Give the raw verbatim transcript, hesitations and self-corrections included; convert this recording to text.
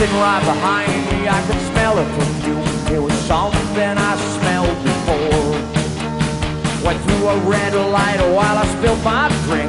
sitting right behind me. I could smell her perfume. It was something I smelled before. Went through a red light while I spilled my drink.